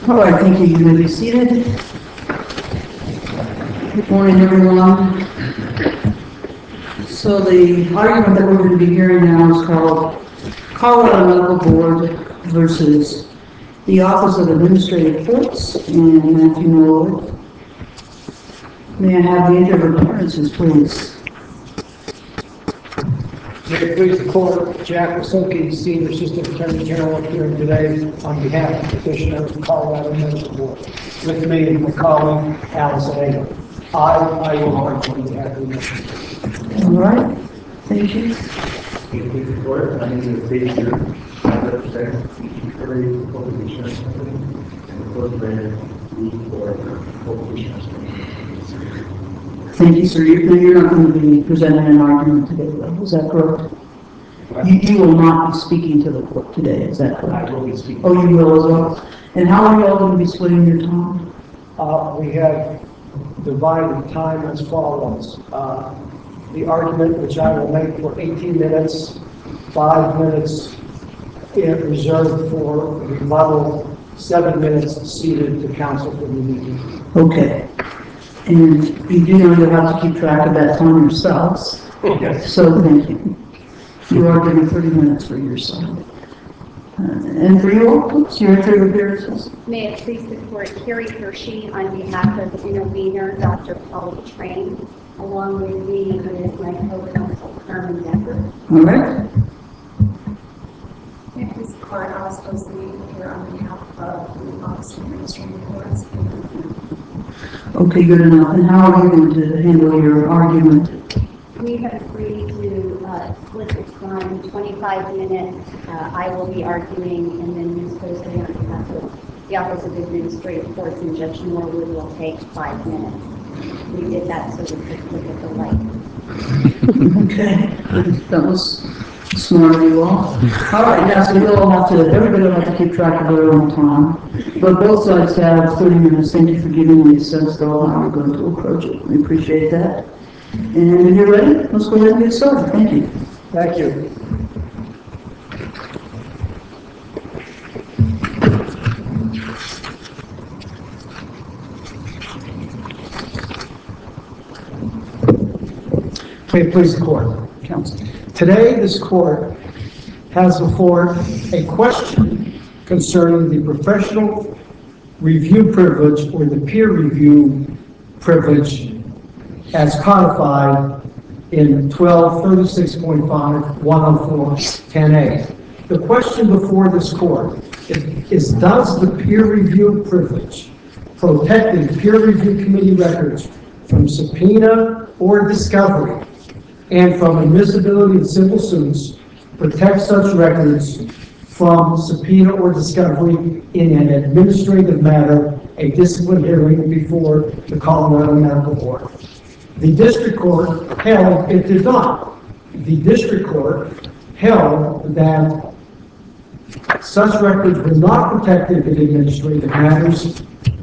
All right, thank you. You may be seated. Good morning, everyone. So the argument that we're going to be hearing now is called Colorado Medical Board versus the Office of Administrative Courts and Matthew Miller. May I have the entry of appearances, please? May it please the court, Jack Wasoki, Senior Assistant Attorney General, appearing today on behalf of the petitioner of the Colorado Medical Board. With me is my colleague, Allison Ager. I will argue on behalf of the petitioner. All right, thank you. May it please the court, my name is David Drew. I represent the Public Insurance Company and the Postgraduate League for Public Insurance Company. Thank you, sir. You're not going to be presenting an argument today, though. Is that correct? You will not be speaking to the court today. Is that correct? I will be speaking. Oh, you will as well? And how are you all going to be splitting your time? We have divided time as follows. The argument, which I will make for 18 minutes, 5 minutes reserved for rebuttal, 7 minutes seated to counsel for the meeting. Okay. And you do know you'll have to keep track of that time yourselves. Yes. So thank you. You are getting 30 minutes for yourself. And for you all, please, your entry of appearances. May it please the court, Carrie Hershey on behalf of intervener Dr. Paul Train, along with me is my co-counsel Carmen Decker. All right. May it please the court, Alice Bosley here on behalf of the Office of Administrative Courts. Okay, good enough. And how are you going to handle your argument? We have agreed to split the time, 25 minutes. I will be arguing, and then Ms. Bosley on behalf of the Office of Administrative Courts and Judge Norwood will take 5 minutes. We did that so we could look at the light. Okay. That was smart of you all. All right, now, so you'll all have to, everybody will have to keep track of their own time. But both sides have 30 minutes. Thank you for giving me a sense, though, how we're going to approach it. We appreciate that. And if you're ready, let's go ahead and get started. Thank you. Thank you. May it please the court. Counsel. Today, this court has before a question concerning the professional review privilege or the peer review privilege as codified in 1236.5 104-10A. The question before this court is does the peer review privilege protecting peer review committee records from subpoena or discovery and from admissibility in civil suits protect such records from subpoena or discovery in an administrative matter, a discipline hearing before the Colorado Medical Board? The district court held it did not. The district court held that such records were not protected in administrative matters,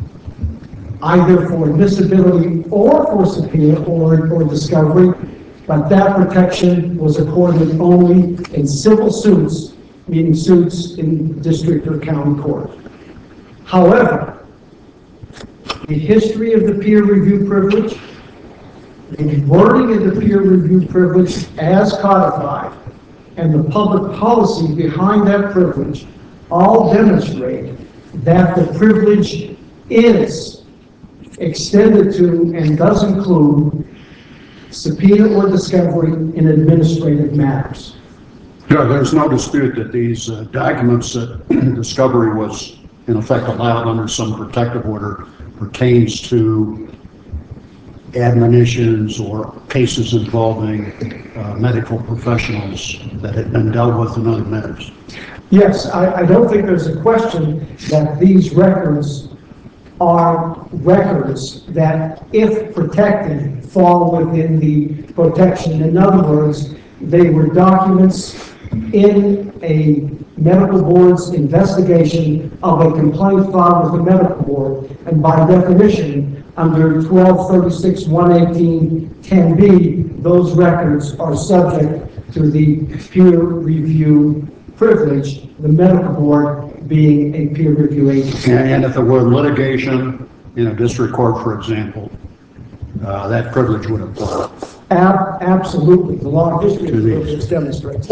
either for admissibility or for subpoena or discovery, but that protection was accorded only in civil suits, meaning suits in district or county court. However, the history of the peer review privilege, the wording of the peer review privilege as codified, and the public policy behind that privilege all demonstrate that the privilege is extended to and does include subpoena or discovery in administrative matters. Yeah, there's no dispute that these documents that discovery was in effect allowed under some protective order pertains to admonitions or cases involving medical professionals that had been dealt with in other matters. Yes, I don't think there's a question that these records are records that, if protected, fall within the protection. In other words, they were documents in a medical board's investigation of a complaint filed with the medical board, and by definition, under 1236-118-10B, those records are subject to the peer review privilege, the medical board being a peer review agency. And if it were litigation in a district court, for example, that privilege would apply. Absolutely, the long history of privilege demonstrates.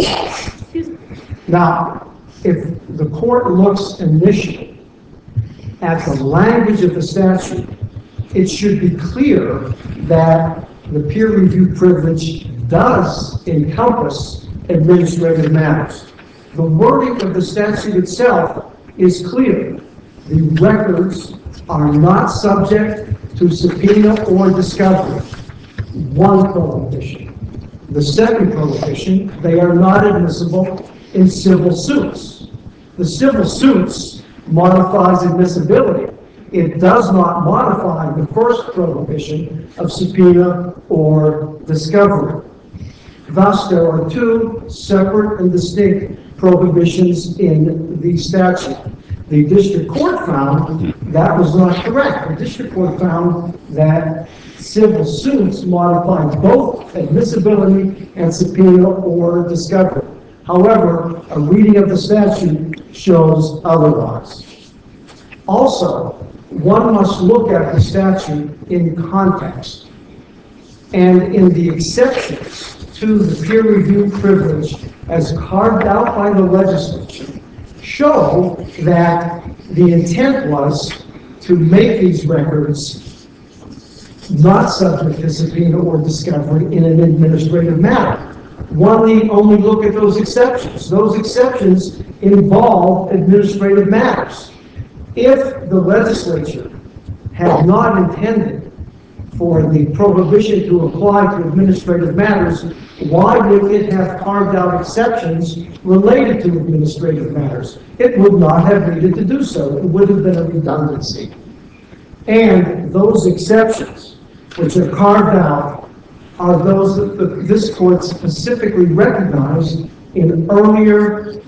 Now, if the court looks initially at the language of the statute, it should be clear that the peer review privilege does encompass administrative matters. The wording of the statute itself is clear. The records are not subject to subpoena or discovery. One prohibition. The second prohibition, they are not admissible in civil suits. The civil suits modifies admissibility. It does not modify the first prohibition of subpoena or discovery. Thus, there are two separate and distinct prohibitions in the statute. The district court found that was not correct. The district court found that civil suits modify both admissibility and subpoena or discovery. However, a reading of the statute shows otherwise. Also, one must look at the statute in context and in the exceptions to the peer review privilege as carved out by the legislature show that the intent was to make these records not subject to subpoena or discovery in an administrative matter. One need only look at those exceptions. Those exceptions involve administrative matters. If the legislature had not intended for the prohibition to apply to administrative matters, why would it have carved out exceptions related to administrative matters? It would not have needed to do so. It would have been a redundancy. And those exceptions, which are carved out, are those that this court specifically recognized in earlier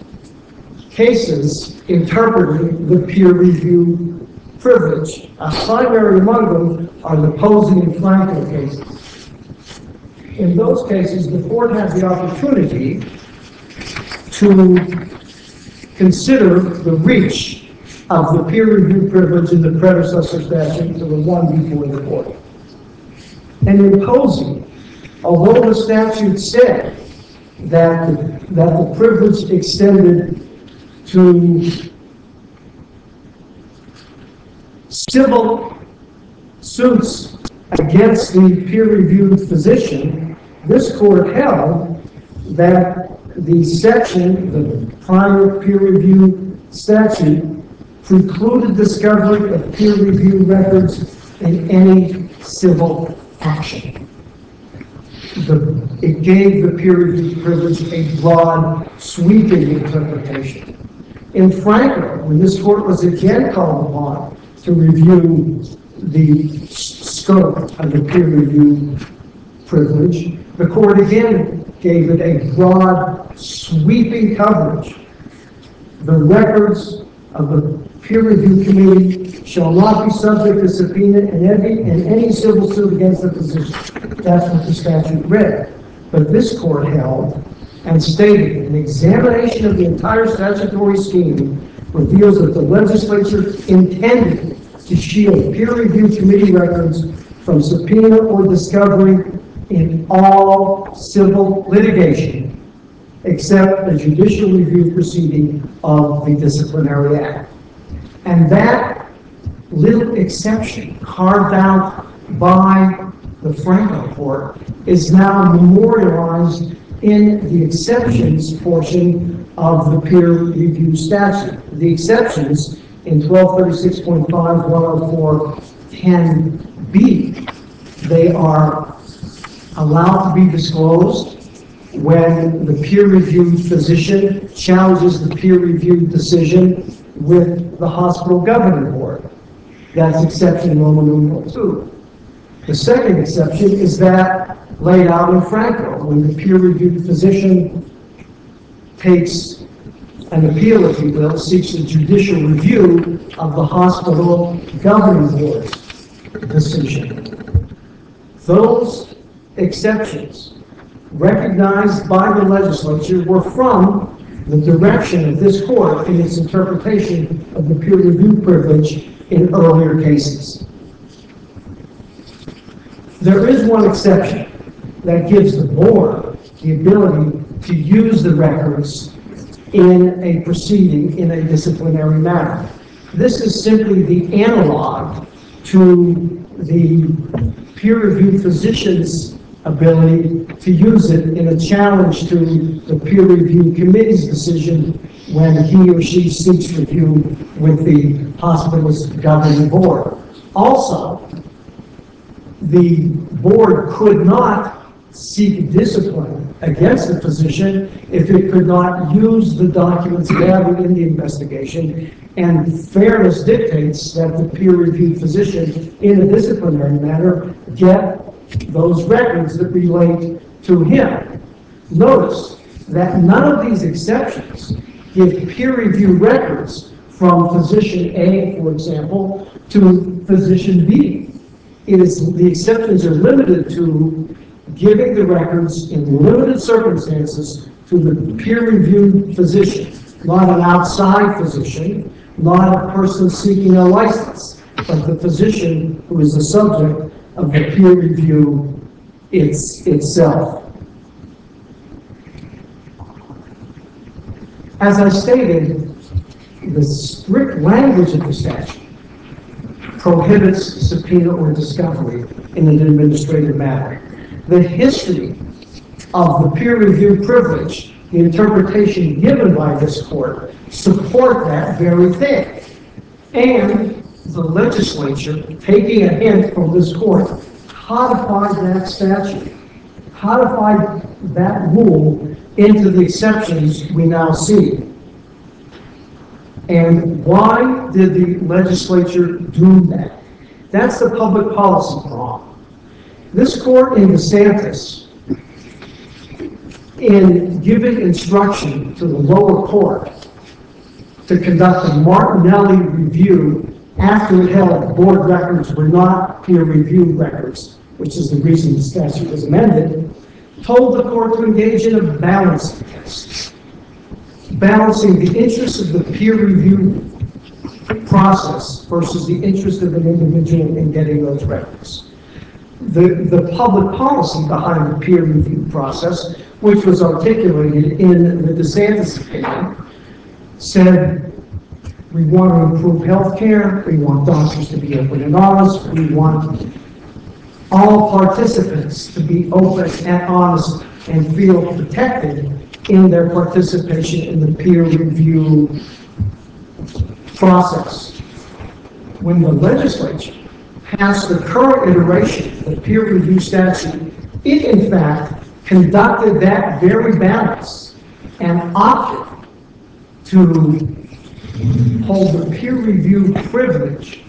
cases interpreting the peer review privilege. Primary among them are the Posey and Franklin cases. In those cases, the court had the opportunity to consider the reach of the peer review privilege in the predecessor statute to the one before the court. And in Posey, although the statute said that the privilege extended to civil suits against the peer-reviewed physician, this court held that the section, the prior peer review statute, precluded discovery of peer review records in any civil action. It gave the peer review privilege a broad, sweeping interpretation. In Franklin, when this court was again called upon to review the scope of the peer review privilege, the court again gave it a broad, sweeping coverage. The records of the peer review committee shall not be subject to subpoena in any civil suit against the physician. That's what the statute read. But this court held and stated an examination of the entire statutory scheme reveals that the legislature intended to shield peer review committee records from subpoena or discovery in all civil litigation except the judicial review proceeding of the Disciplinary Act. And that little exception carved out by the Franklin court is now memorialized in the exceptions portion of the peer review statute. The exceptions in 1236.5, 104, 10B, they are allowed to be disclosed when the peer-reviewed physician challenges the peer-reviewed decision with the hospital governing board. That's exception Roman numeral 2. The second exception is that laid out in Franklin, when the peer-reviewed physician takes an appeal, if you will, seeks a judicial review of the hospital governing board's decision. Those exceptions recognized by the legislature were from the direction of this court in its interpretation of the peer review privilege in earlier cases. There is one exception that gives the board the ability to use the records in a proceeding in a disciplinary manner. This is simply the analog to the peer-reviewed physician's ability to use it in a challenge to the peer review committee's decision when he or she seeks review with the hospital's governing board. Also, the board could not seek discipline against the physician if it could not use the documents gathered in the investigation, and fairness dictates that the peer-reviewed physician in a disciplinary manner get those records that relate to him. Notice that none of these exceptions give peer-reviewed records from physician A, for example, to physician B. The exceptions are limited to giving the records in limited circumstances to the peer-reviewed physician, not an outside physician, not a person seeking a license, but the physician who is the subject of the peer review itself. As I stated, the strict language of the statute prohibits subpoena or discovery in an administrative matter. The history of the peer review privilege, the interpretation given by this court, support that very thing. And the legislature, taking a hint from this court, codified that statute, codified that rule into the exceptions we now see. And why did the legislature do that? That's the public policy prong. This court in DeSantis, in giving instruction to the lower court to conduct a Martinelli review after it held board records were not peer-reviewed records, which is the reason the statute was amended, told the court to engage in a balancing test, balancing the interests of the peer review process versus the interest of an individual in getting those records. The public policy behind the peer review process, which was articulated in the DeSantis opinion, said we want to improve health care, we want doctors to be open and honest, we want all participants to be open and honest and feel protected in their participation in the peer review process. When the legislature passed the current iteration of the peer review statute, it in fact conducted that very balance and opted to hold the peer review privilege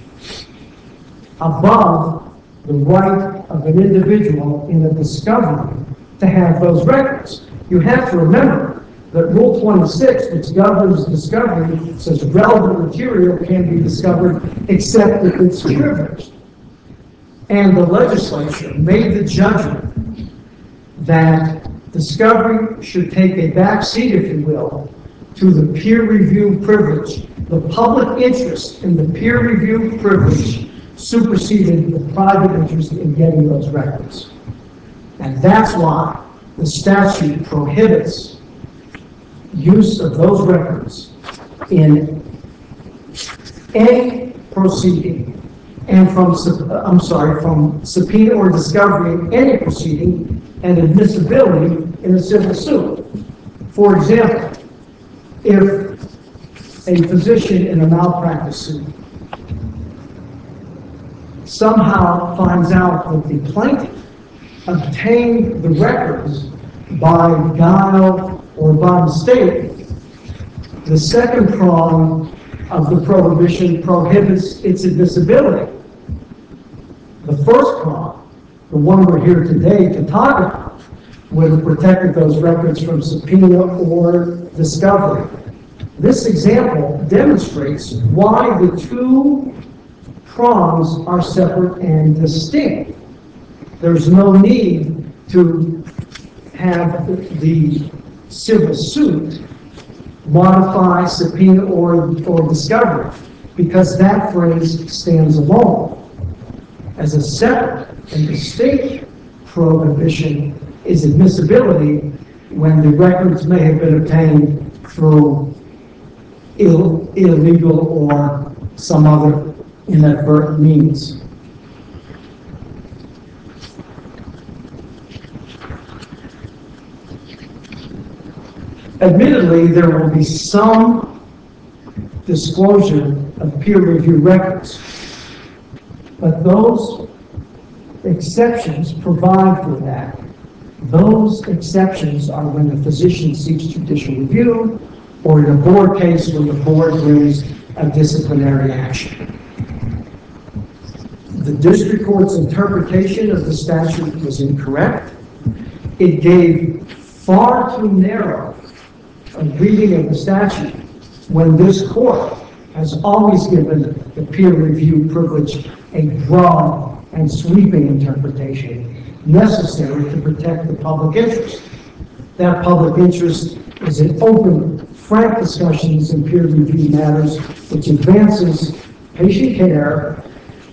above the right of an individual in a discovery to have those records. You have to remember that Rule 26, which governs discovery, says relevant material can be discovered except if it's privileged. And the legislature made the judgment that discovery should take a back seat, if you will, to the peer review privilege. The public interest in the peer review privilege superseded the private interest in getting those records. And that's why the statute prohibits use of those records in any proceeding and from subpoena or discovery in any proceeding and admissibility in a civil suit. For example, if a physician in a malpractice suit somehow finds out that the plaintiff obtained the records by guile or by mistake, the second prong of the prohibition prohibits its admissibility. The first prong, the one we're here today to talk about, would have protected those records from subpoena or discovery. This example demonstrates why the two prongs are separate and distinct. There's no need to have the civil suit modify, subpoena, or discovery, because that phrase stands alone. As a separate and distinct prohibition is admissibility when the records may have been obtained through illegal or some other inadvertent means. Admittedly, there will be some disclosure of peer review records, but those exceptions provide for that. Those exceptions are when the physician seeks judicial review, or in a board case when the board brings a disciplinary action. The district court's interpretation of the statute was incorrect. It gave far too narrow a reading of the statute when this court has always given the peer review privilege a broad and sweeping interpretation necessary to protect the public interest. That public interest is in open, frank discussions in peer review matters, which advances patient care.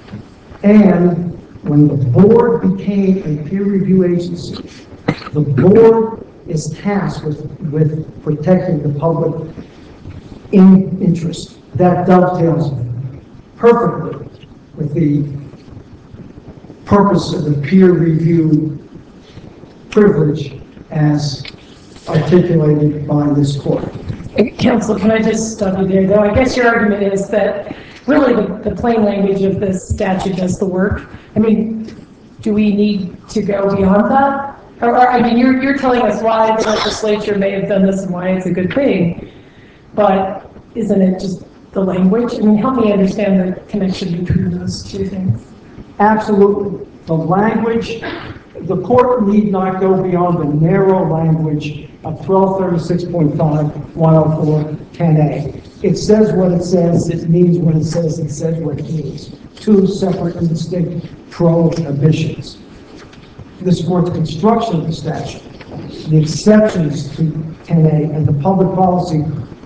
And when the board became a peer review agency, the board is tasked with protecting the public interest. That dovetails perfectly with the purpose of the peer review privilege as articulated by this court. Counsel, can I just stop you there, though? I guess your argument is that really the plain language of this statute does the work. I mean, do we need to go beyond that? Or I mean, you're telling us why the legislature may have done this and why it's a good thing, but isn't it just the language? I mean, help me understand the connection between those two things. Absolutely. The language, the court need not go beyond the narrow language of 1236.5, 104, 10A. It says what it says, it means what it says what it means. Two separate and distinct prohibitions. This court's construction of the statute, the exceptions to 10A, and the public policy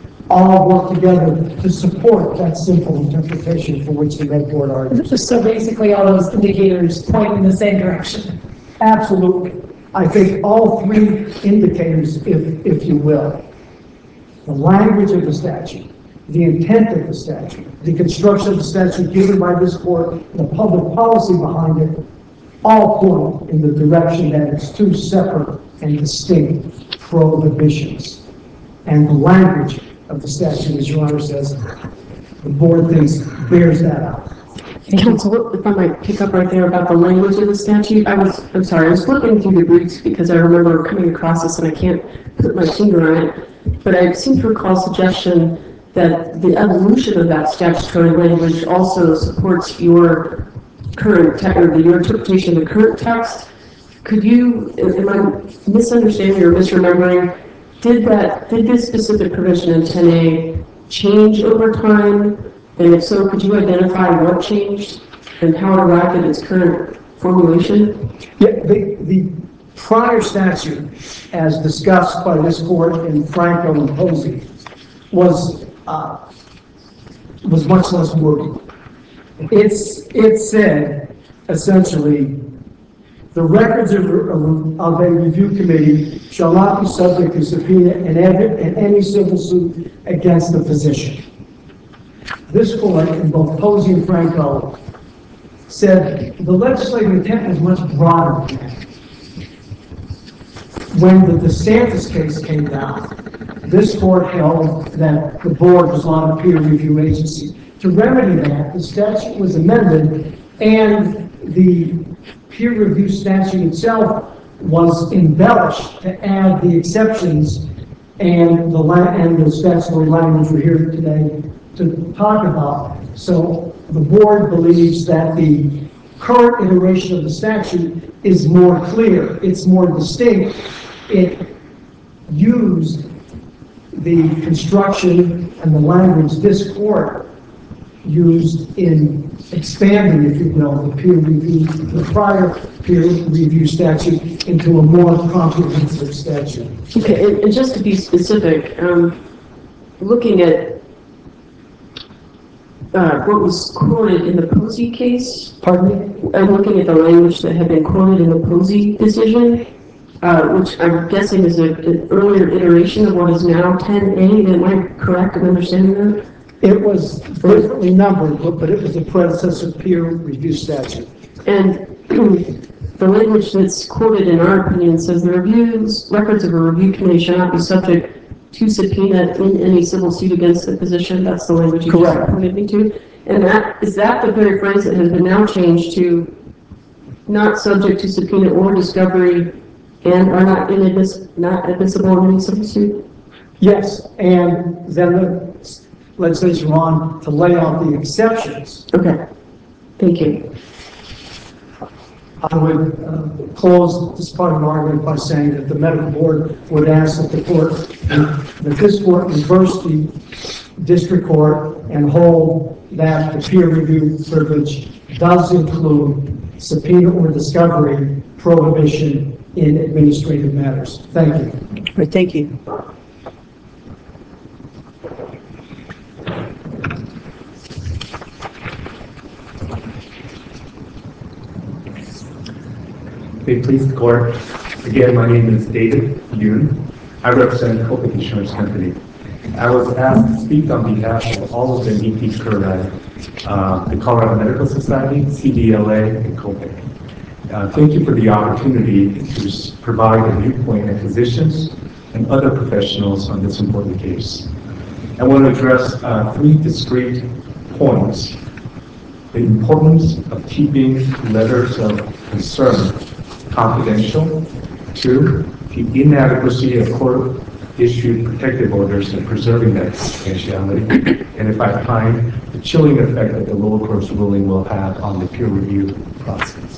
all work together to support that simple interpretation for which the Med Board argues. So basically all those indicators point in the same direction. Absolutely. I think all three indicators, if you will, the language of the statute, the intent of the statute, the construction of the statute given by this court, the public policy behind it, all point in the direction that it's two separate and distinct prohibitions. And the language of the statute, as Your Honor says, the board thinks bears that out. Counsel, if I might pick up right there about the language of the statute, I was flipping through the briefs because I remember coming across this and I can't put my finger on it, but I seem to recall a suggestion that the evolution of that statutory language also supports your current text, or your interpretation of the current text. Could you, am I misunderstanding or misremembering, did this specific provision in 10A change over time? And if so, could you identify what changed and how it arrived at its current formulation? Yeah, the prior statute, as discussed by this court in Franco and Posey, was much less wordy. It said, essentially, the records of a review committee shall not be subject to subpoena in any civil suit against the physician. This court, in both Posey and Franco, said the legislative intent was much broader than that. When the DeSantis case came down, this court held that the board was not a peer review agency. To remedy that, the statute was amended and the peer review statute itself was embellished to add the exceptions and the statutory language we're here today to talk about. So the board believes that the current iteration of the statute is more clear, it's more distinct. It used the construction and the language this court used in expanding, if you will, the peer review, the prior peer review statute into a more comprehensive statute. Okay, and just to be specific, looking at what was quoted in the Posey case. Pardon me? I'm looking at the language that had been quoted in the Posey decision, which I'm guessing is an earlier iteration of what is now 10A. Am I correct in understanding that? It was differently numbered, but it was the predecessor peer review statute. And the language that's quoted in our opinion says the records of a review committee shall not be subject to subpoena in any civil suit against the physician. That's the language you just pointed me to. And is that the very phrase that has been now changed to not subject to subpoena or discovery and are not admissible in any civil suit? Yes, and then the legislation went on to lay out the exceptions. Okay, thank you. I would close this part of the argument by saying that the medical board would ask that this court reverse the district court and hold that the peer review privilege does include subpoena or discovery prohibition in administrative matters. Thank you. All right, thank you. May it please the court. Again, my name is David Yoon. I represent Copic Insurance Company. I was asked to speak on behalf of all of the amici curiae, the Colorado Medical Society, CDLA, and Copic. Thank you for the opportunity to provide a viewpoint of physicians and other professionals on this important case. I want to address three discrete points. The importance of keeping letters of concern confidential. Two, the inadequacy of court-issued protective orders in preserving that confidentiality. And if I find the chilling effect that the lower court's ruling will have on the peer review process.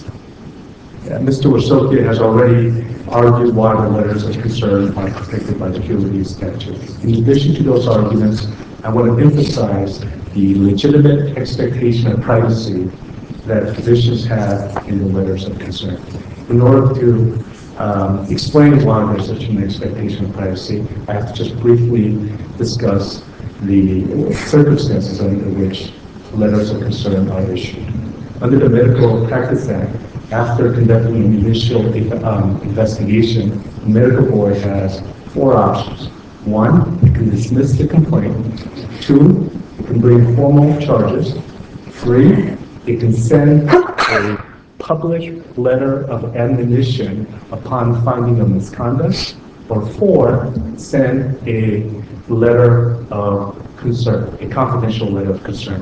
Mr. Wasokia has already argued why the letters of concern are protected by the peer review statute. In addition to those arguments, I want to emphasize the legitimate expectation of privacy that physicians have in the letters of concern. In order to explain why there's such an expectation of privacy, I have to just briefly discuss the circumstances under which letters of concern are issued. Under the Medical Practice Act, after conducting an initial investigation, the medical board has four options. One, it can dismiss the complaint. Two, it can bring formal charges. Three, it can send a public letter of admonition upon finding of misconduct. Or four, send a letter of concern, a confidential letter of concern.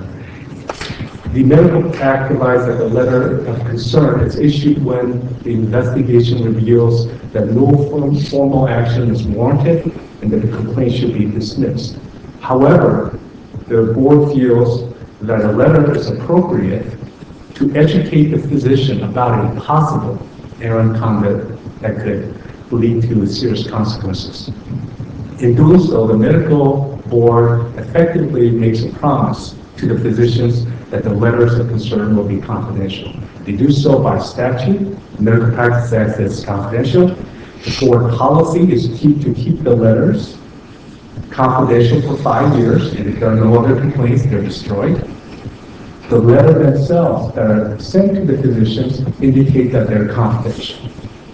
The Medical Act provides that the letter of concern is issued when the investigation reveals that no formal action is warranted and that the complaint should be dismissed. However, the board feels that a letter is appropriate to educate the physician about a possible errant conduct that could lead to serious consequences. In doing so, the medical board effectively makes a promise to the physicians that the letters of concern will be confidential. They do so by statute. The Medical Practice Act says confidential. The board policy is to keep the letters confidential for 5 years, and if there are no other complaints, they're destroyed. The letter themselves that are sent to the physicians indicate that they're confidential.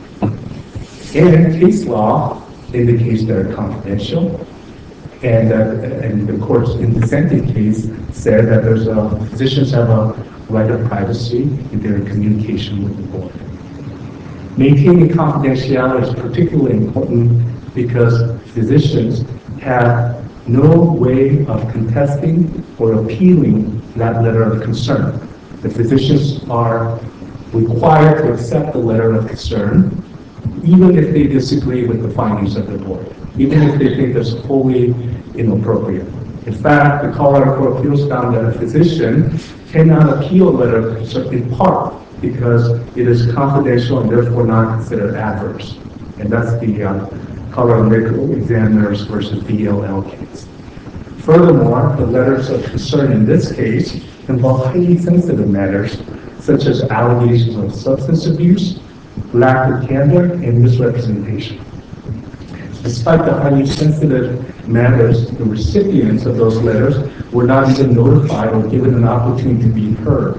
And case law indicates they're confidential. And the court's in dissenting case said that physicians have a right of privacy in their communication with the board. Maintaining confidentiality is particularly important because physicians have no way of contesting or appealing that letter of concern. The physicians are required to accept the letter of concern, even if they disagree with the findings of the board, even if they think it's wholly inappropriate. In fact, the Colorado Court of Appeals found that a physician cannot appeal a letter of concern in part because it is confidential and therefore not considered adverse. And that's the Colorado Medical Examiners versus DLL case. Furthermore, the letters of concern in this case involve highly sensitive matters such as allegations of substance abuse, lack of candor, and misrepresentation. The Despite the highly sensitive matters, the recipients of those letters were not even notified or given an opportunity to be heard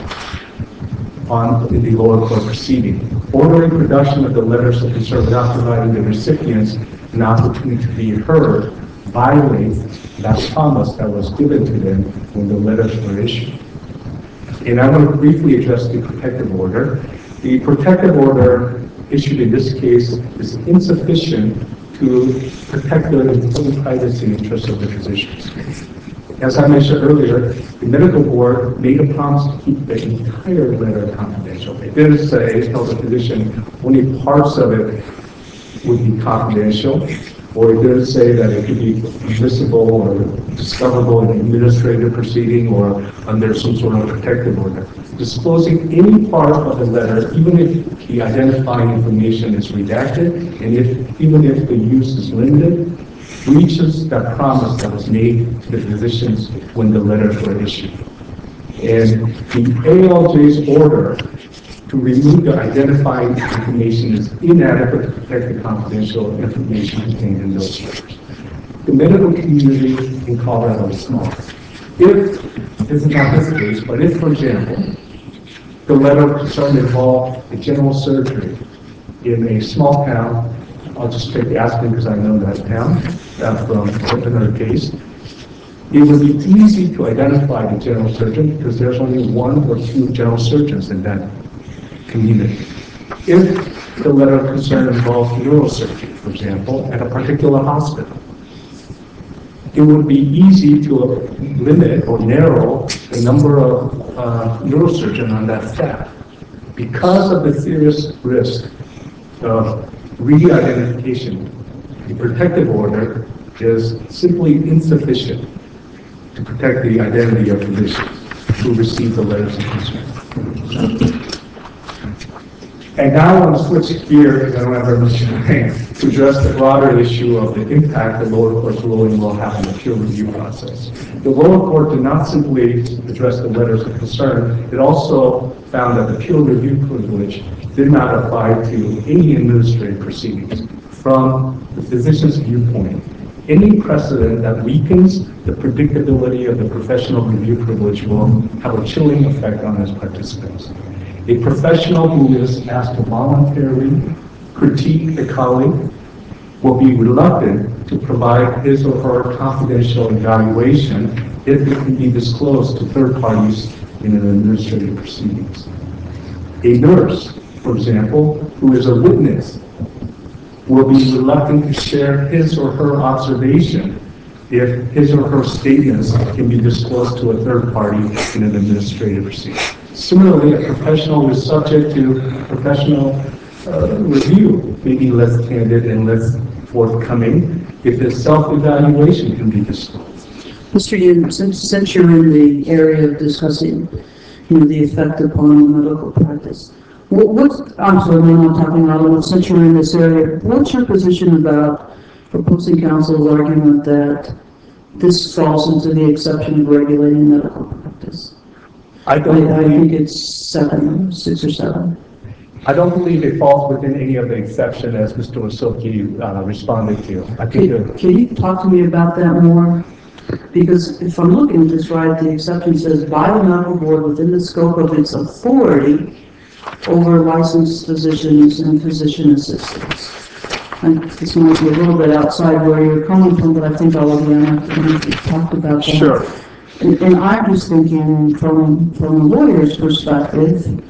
in the lower court proceeding. Ordering production of the letters of concern without providing the recipients an opportunity to be heard violates that promise that was given to them when the letters were issued. And I want to briefly address the protective order. The protective order issued in this case is insufficient to protect the important privacy interests of the physicians. As I mentioned earlier, the medical board made a promise to keep the entire letter confidential. It didn't say, tell the physician, only parts of it would be confidential, or it didn't say that it could be admissible or discoverable in an administrative proceeding or under some sort of protective order. Disclosing any part of the letter, even if the identifying information is redacted, and even if the use is limited, breaches that promise that was made to the physicians when the letters were issued. And the ALJ's order to remove the identifying information is inadequate to protect the confidential information contained in those letters. The medical community in Colorado is small. If, this is not this case, but if, for example, the letter of concern involved a general surgery in a small town, I'll just take Aspen because I know that town from another case, it would be easy to identify the general surgeon because there's only one or two general surgeons in that community. If the letter of concern involves neurosurgery, for example, at a particular hospital, it would be easy to limit or narrow the number of neurosurgeons on that staff. Because of the serious risk of re-identification, the protective order is simply insufficient to protect the identity of physicians who receive the letters of concern. And now I want to switch gears, because I don't have very much time, to address the broader issue of the impact the lower court's ruling will have on the peer review process. The lower court did not simply address the letters of concern, it also found that the peer review privilege did not apply to any administrative proceedings. From the physician's viewpoint, any precedent that weakens the predictability of the professional review privilege will have a chilling effect on its participants. A professional who is asked to voluntarily critique a colleague will be reluctant to provide his or her confidential evaluation if it can be disclosed to third parties in an administrative proceedings. A nurse, for example, who is a witness, will be reluctant to share his or her observation if his or her statements can be disclosed to a third party in an administrative proceeding. Similarly, a professional who is subject to professional review may be less candid and less forthcoming if his self-evaluation can be disclosed. Mr. Yoon, since you're in the area of discussing, the effect upon medical practice, I'm sorry, I'm not talking about, since you're in this area, what's your position about opposing counsel's argument that this falls into the exception of regulating medical practice? I think it's 6 or 7. I don't believe it falls within any of the exception as Mr. Osoki responded to. Can you talk to me about that more? Because if I'm looking at this right, the exception says by the medical board within the scope of its authority over licensed physicians and physician assistants. And this might be a little bit outside where you're coming from, but I think all of them have talked about that. Sure. And I'm just thinking from a lawyer's perspective,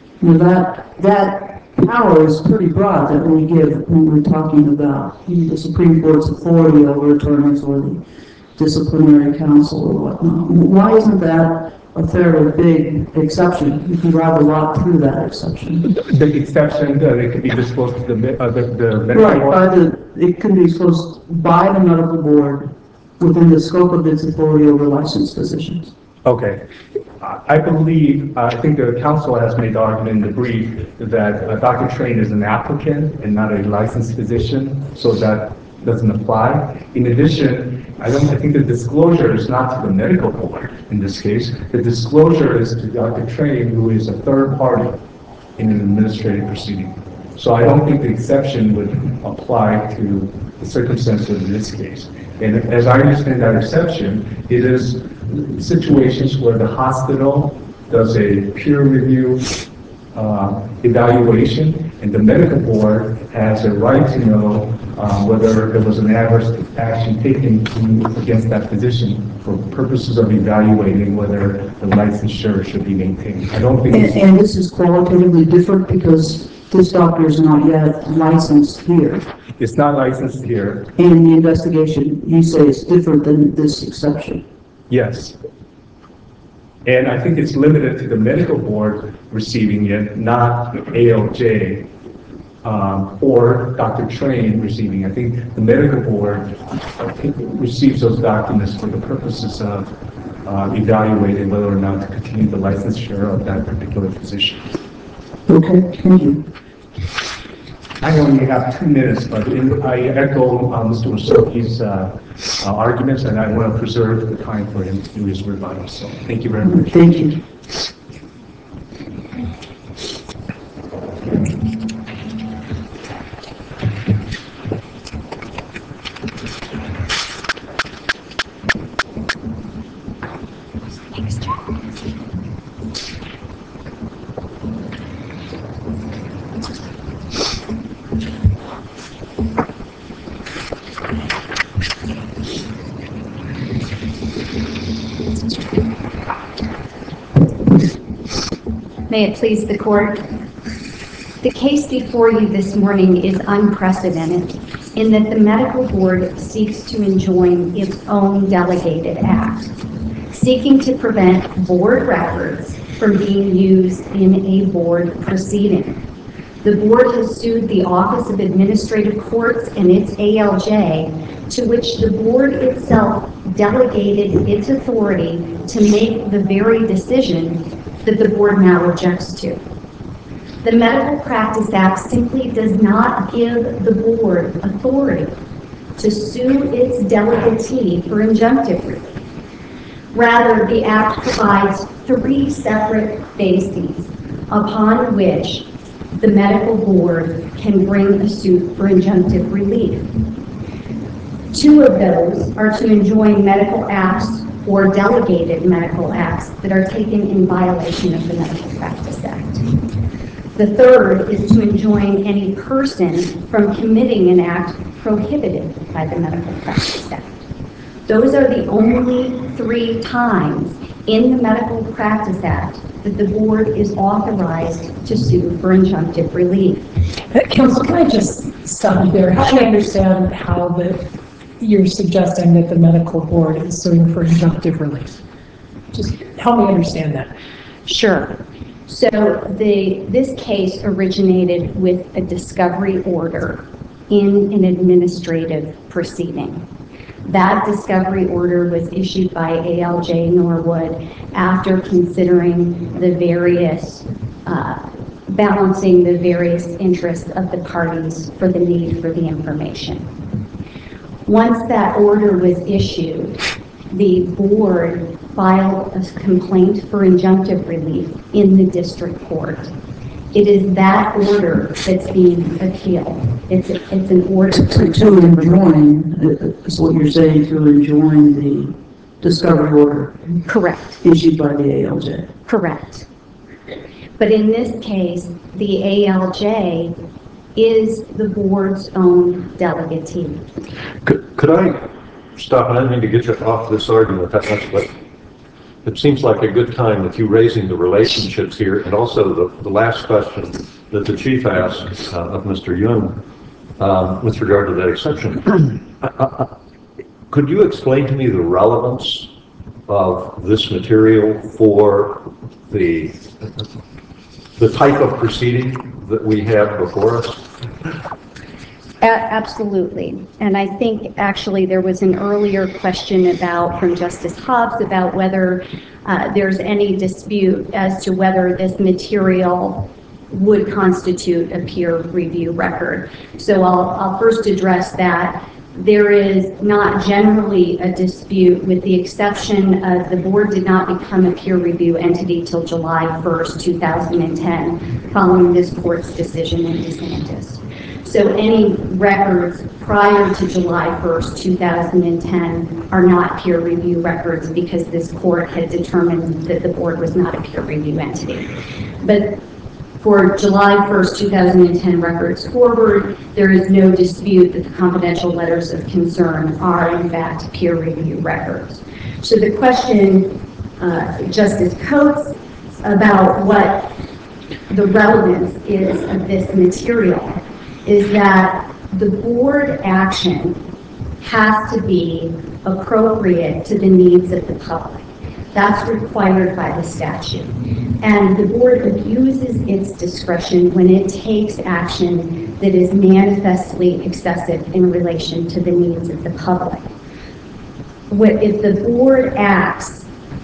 that power is pretty broad that we give when we're talking about the Supreme Court's authority over attorneys or the disciplinary counsel or whatnot. Why isn't that a fairly big exception? You can drive a lot through that exception. The exception that it can be disclosed to the medical board? It can be disclosed by the medical board within the scope of its authority over licensed physicians. Okay. I think the counsel has made the argument in the brief that Dr. Train is an applicant and not a licensed physician, so that doesn't apply. In addition, I think the disclosure is not to the medical board in this case. The disclosure is to Dr. Train, who is a third party in an administrative proceeding. So I don't think the exception would apply to the circumstances in this case. And as I understand that exception, it is situations where the hospital does a peer review evaluation, and the medical board has a right to know whether there was an adverse action taken against that physician for purposes of evaluating whether the licensure should be maintained. I don't think And this is qualitatively different because this doctor is not yet licensed here. it's not licensed here. And the investigation, you say, is different than this exception. Yes. And I think it's limited to the medical board receiving it, not ALJ or Dr. Train receiving it. I think the medical board receives those documents for the purposes of evaluating whether or not to continue the licensure of that particular physician. Okay, thank you. I only have 2 minutes, but I echo Mr. Wasoki's arguments, and I want to preserve the time for him to do his rebuttal. So thank you very much. Thank you. May it please the court. The case before you this morning is unprecedented in that the medical board seeks to enjoin its own delegated act, seeking to prevent board records from being used in a board proceeding. The board has sued the Office of Administrative Courts and its ALJ, to which the board itself delegated its authority to make the very decision that the board now objects to. The Medical Practice Act simply does not give the board authority to sue its delegatee for injunctive relief. Rather, the act provides 3 separate bases upon which the medical board can bring a suit for injunctive relief. 2 of those are to enjoin medical acts or delegated medical acts that are taken in violation of the Medical Practice Act. The third is to enjoin any person from committing an act prohibited by the Medical Practice Act. Those are the only 3 times in the Medical Practice Act that the board is authorized to sue for injunctive relief. Counsel, can I just stop you there? Help me understand how you're suggesting that the medical board is suing for injunctive relief. Just help me understand that. Sure. So this case originated with a discovery order in an administrative proceeding. That discovery order was issued by ALJ Norwood after considering the various, balancing the various interests of the parties for the need for the information. Once that order was issued, the board filed a complaint for injunctive relief in the district court. It is that order that's being appealed. It's an order To enjoin, is what you're saying, to enjoin the discovery order. Correct. Issued by the ALJ. Correct. But in this case, the ALJ is the board's own delegatee. Could I stop? I don't mean to get you off this argument that much, but it seems like a good time with you raising the relationships here, and also the last question that the chief asked of Mr. Yun with regard to that exception. Could you explain to me the relevance of this material for the type of proceeding that we have before us? Absolutely. And I think actually there was an earlier question from Justice Hobbs about whether there's any dispute as to whether this material would constitute a peer review record. So I'll first address that. there is not generally a dispute, with the exception of the board did not become a peer review entity till July 1st, 2010, following this court's decision in DeSantis. So any records prior to July 1st, 2010 are not peer review records because this court had determined that the board was not a peer review entity. But for July 1st, 2010 records forward, there is no dispute that the confidential letters of concern are in fact peer review records. So the question, Justice Coates, about what the relevance is of this material is that the board action has to be appropriate to the needs of the public. That's required by the statute. And the board abuses its discretion when it takes action that is manifestly excessive in relation to the needs of the public. If the board acts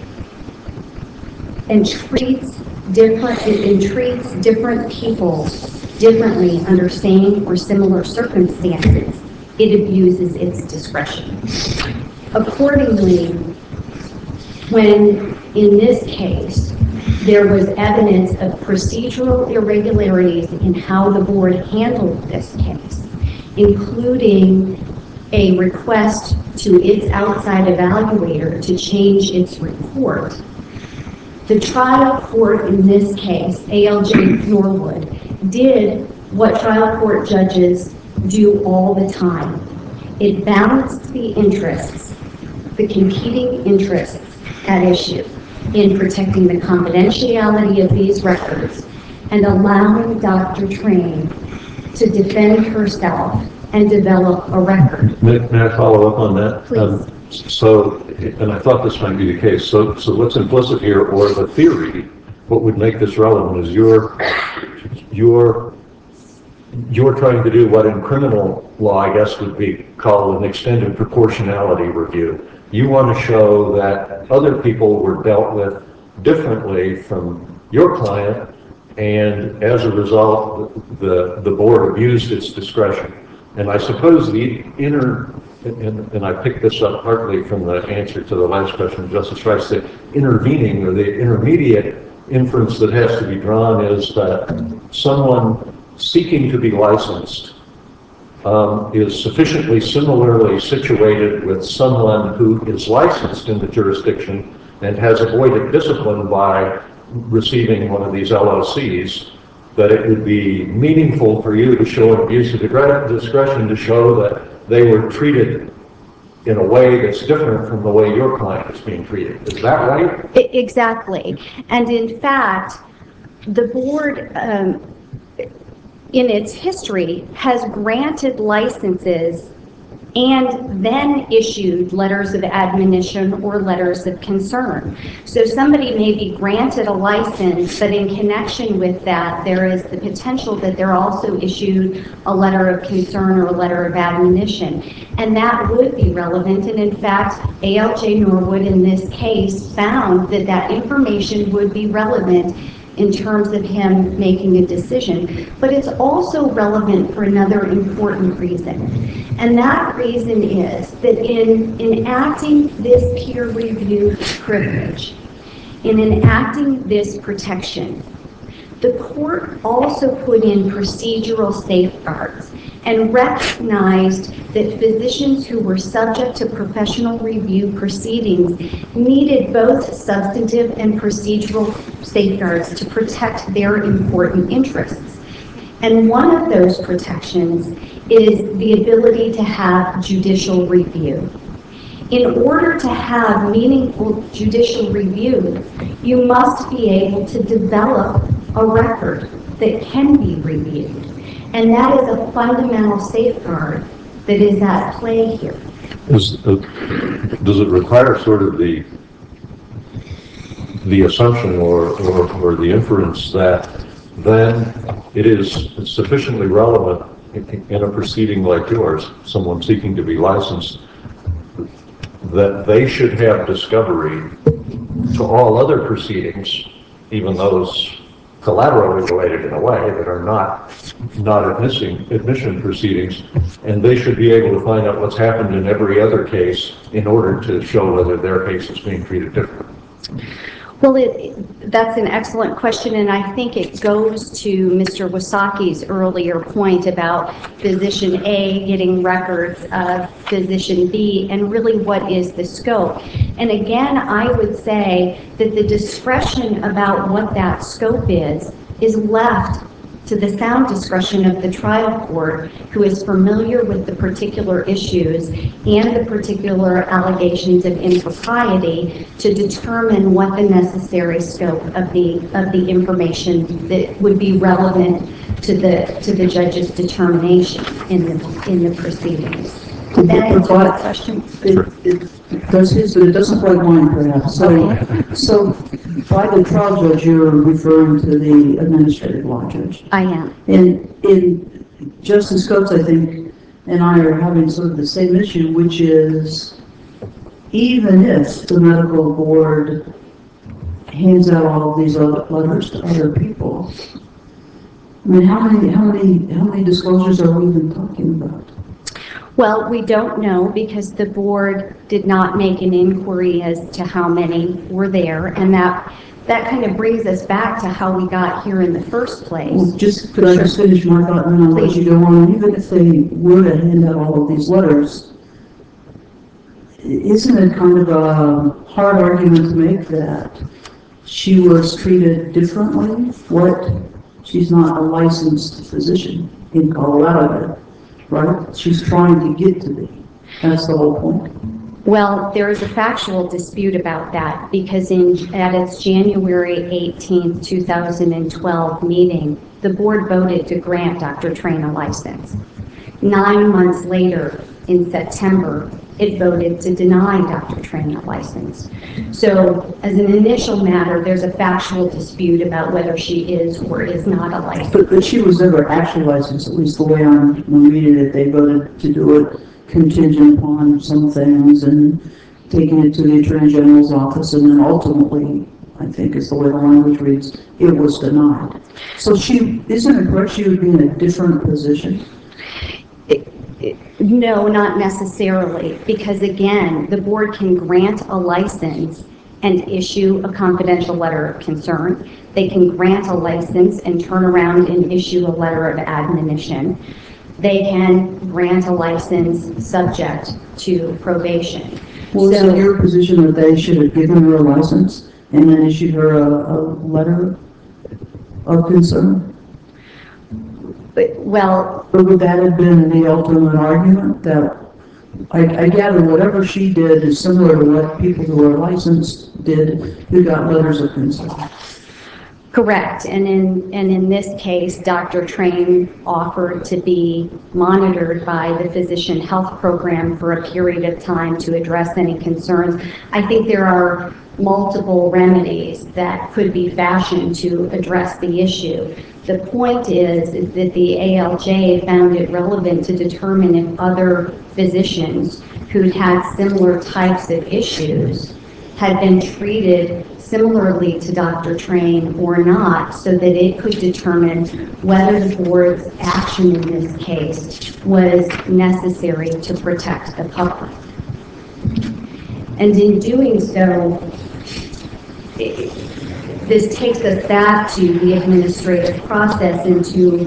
and treats different people differently under same or similar circumstances, it abuses its discretion. Accordingly, when in this case there was evidence of procedural irregularities in how the board handled this case, including a request to its outside evaluator to change its report, the trial court in this case, ALJ Norwood, did what trial court judges do all the time. It balanced the interests, the competing interests at issue in protecting the confidentiality of these records and allowing Dr. Train to defend herself and develop a record. May I follow up on that? Please. And I thought this might be the case. So what's implicit here, or the theory, what would make this relevant is you're trying to do what in criminal law, I guess, would be called an extended proportionality review. You want to show that other people were dealt with differently from your client, and as a result, the board abused its discretion. And I suppose the and I picked this up partly from the answer to the last question, Justice Rice, the intervening or the intermediate inference that has to be drawn is that someone seeking to be licensed is sufficiently similarly situated with someone who is licensed in the jurisdiction and has avoided discipline by receiving one of these LLCs, that it would be meaningful for you to show an abuse of discretion to show that they were treated in a way that's different from the way your client is being treated. Is that right? Exactly. And in fact, the board, in its history, has granted licenses and then issued letters of admonition or letters of concern. So somebody may be granted a license, but in connection with that, there is the potential that they're also issued a letter of concern or a letter of admonition. And that would be relevant. And in fact, ALJ Norwood in this case found that that information would be relevant in terms of him making a decision. But it's also relevant for another important reason. And that reason is that in enacting this peer review privilege, in enacting this protection, the court also put in procedural safeguards and recognized that physicians who were subject to professional review proceedings needed both substantive and procedural safeguards to protect their important interests. And one of those protections is the ability to have judicial review. In order to have meaningful judicial review, you must be able to develop a record that can be reviewed. And that is a fundamental safeguard that is at play here. Does it require sort of the assumption or the inference that then it is sufficiently relevant in a proceeding like yours, someone seeking to be licensed, that they should have discovery to all other proceedings, even those collaterally related in a way that are not admission proceedings, and they should be able to find out what's happened in every other case in order to show whether their case is being treated differently. Well, that's an excellent question, and I think it goes to Mr. Wasaki's earlier point about physician A getting records of physician B, and really what is the scope. And again, I would say that the discretion about what that scope is left to the sound discretion of the trial court, who is familiar with the particular issues and the particular allegations of impropriety, to determine what the necessary scope of the information that would be relevant to the judge's determination in the proceedings. Did that answer that question? It does his, but it doesn't quite mine, perhaps. So by the trial judge, you're referring to the administrative law judge. I am. In Justice Coates, I think, and I are having sort of the same issue, which is even if the medical board hands out all of these other letters to other people, I mean, how many disclosures are we even talking about? Well, we don't know because the board did not make an inquiry as to how many were there, and that kind of brings us back to how we got here in the first place. Well, could I just finish my thought and then I'll let you go on? Even if they were to hand out all of these letters, isn't it kind of a hard argument to make that she was treated differently? She's not a licensed physician in Colorado, right? She's trying to get to be. That's the whole point. Well, there is a factual dispute about that because at its January 18th, 2012 meeting, the board voted to grant Dr. Train a license. 9 months later, in September, it voted to deny Dr. Train a license. So, as an initial matter, there's a factual dispute about whether she is or is not a licensed. But she was never actually licensed, at least the way I'm reading it. They voted to do it contingent upon some things and taking it to the Attorney General's office, and then ultimately, I think is the way the language reads, it was denied. So isn't it correct she would be in a different position? No, not necessarily, because again, the board can grant a license and issue a confidential letter of concern. They can grant a license and turn around and issue a letter of admonition. They can grant a license subject to probation. Well, is it your position that they should have given her a license and then issued her a letter of concern? Well, but would that have been the ultimate argument? That I gather whatever she did is similar to what people who are licensed did who got letters of concern. Correct. And in this case, Dr. Train offered to be monitored by the physician health program for a period of time to address any concerns. I think there are multiple remedies that could be fashioned to address the issue. The point is that the ALJ found it relevant to determine if other physicians who had similar types of issues had been treated similarly to Dr. Train or not, so that it could determine whether the board's action in this case was necessary to protect the public. And in doing so, this takes us back to the administrative process and to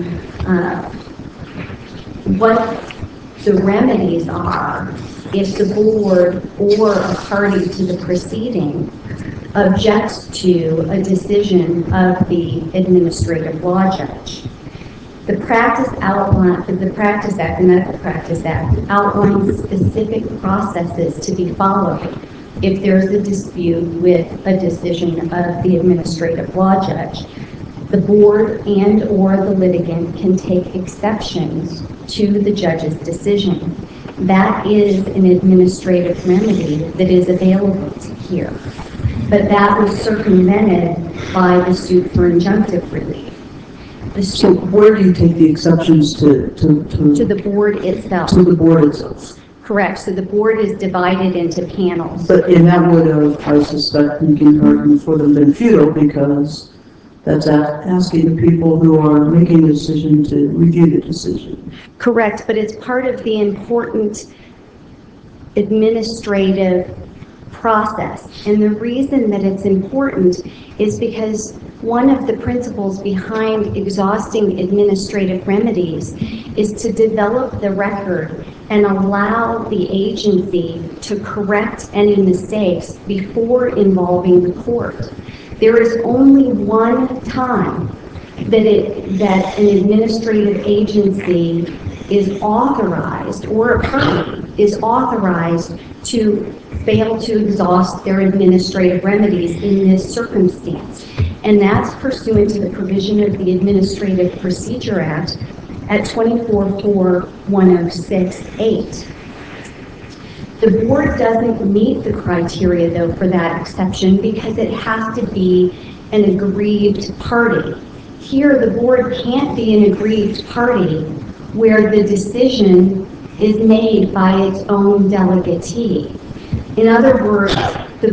what the remedies are if the board or a party to the proceeding objects to a decision of the administrative law judge. The Medical Practice Act outlines specific processes to be followed if there's a dispute with a decision of the administrative law judge. The board and or the litigant can take exceptions to the judge's decision. That is an administrative remedy that is available here. But that was circumvented by the suit for injunctive relief. So where do you take the exceptions to the board itself? To the board itself. Correct. So the board is divided into panels. But that would have, I suspect, you can argue for them been futile because that's asking the people who are making the decision to review the decision. Correct, but it's part of the important administrative process. And the reason that it's important is because one of the principles behind exhausting administrative remedies is to develop the record and allow the agency to correct any mistakes before involving the court. There is only one time that an administrative agency is authorized, or a party is authorized to fail to exhaust their administrative remedies in this circumstance. And that's pursuant to the provision of the Administrative Procedure Act at 24.4.106.8. The board doesn't meet the criteria, though, for that exception because it has to be an aggrieved party. Here, the board can't be an aggrieved party where the decision is made by its own delegatee. In other words, the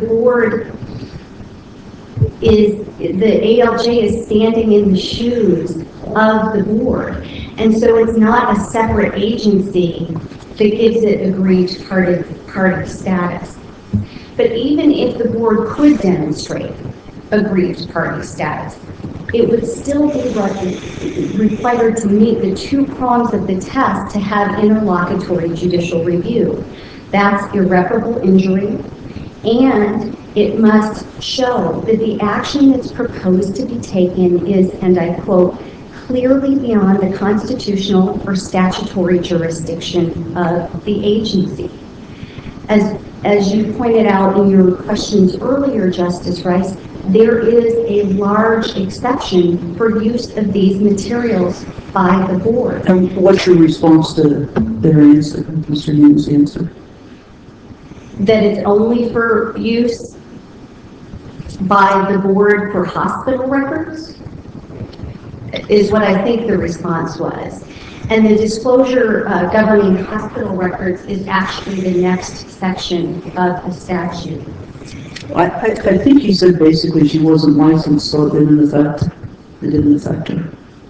ALJ is standing in the shoes of the board. And so it's not a separate agency that gives it aggrieved party status. But even if the board could demonstrate aggrieved party status, it would still be required to meet the two prongs of the test to have interlocutory judicial review. That's irreparable injury, and it must show that the action that's proposed to be taken is, and I quote, clearly beyond the constitutional or statutory jurisdiction of the agency. As you pointed out in your questions earlier, Justice Rice, there is a large exception for use of these materials by the board. And what's your response to their answer, Mr. Hume's answer? That it's only for use by the board for hospital records, is what I think the response was. And the disclosure governing hospital records is actually the next section of the statute. I think he said basically she wasn't licensed, so it didn't affect her.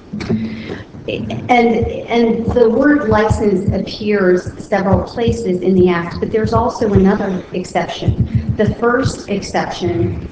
And the word license appears several places in the Act, but there's also another exception. The first exception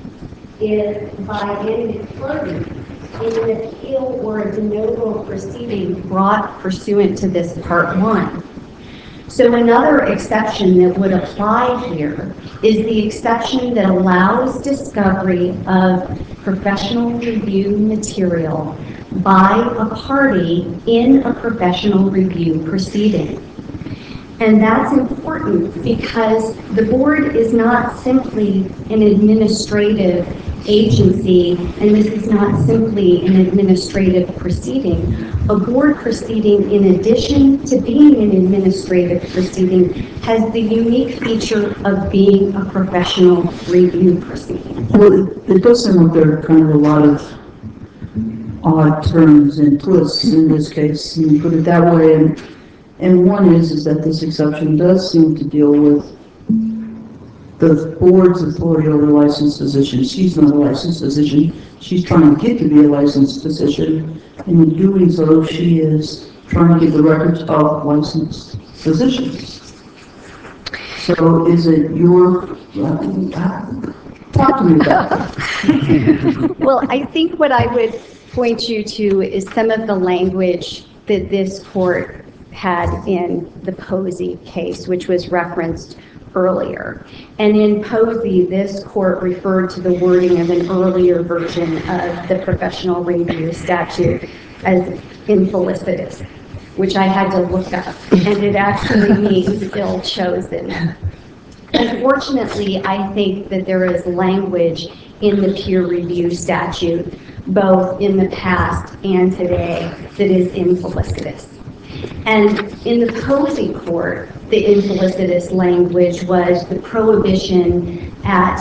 is by any party in an appeal or a de novo proceeding brought pursuant to this Part 1. So another exception that would apply here is the exception that allows discovery of professional review material by a party in a professional review proceeding. And that's important because the board is not simply an administrative agency, and this is not simply an administrative proceeding. A board proceeding, in addition to being an administrative proceeding, has the unique feature of being a professional review proceeding. Well, it does seem like there are kind of a lot of odd terms and twists in this case, you put it that way, and one is that this exception does seem to deal with the board's authority over licensed physicians. She's not a licensed physician. She's trying to get to be a licensed physician, and in doing so, she is trying to get the records of licensed physicians. So is it your, talk to me about that. Well, I think what I would point you to is some of the language that this court had in the Posey case, which was referenced earlier. And in Posey, this court referred to the wording of an earlier version of the professional review statute as infelicitous, which I had to look up, and it actually means ill-chosen. Unfortunately, I think that there is language in the peer review statute, both in the past and today, that is infelicitous. And in the Posey court, the infelicitous language was the prohibition at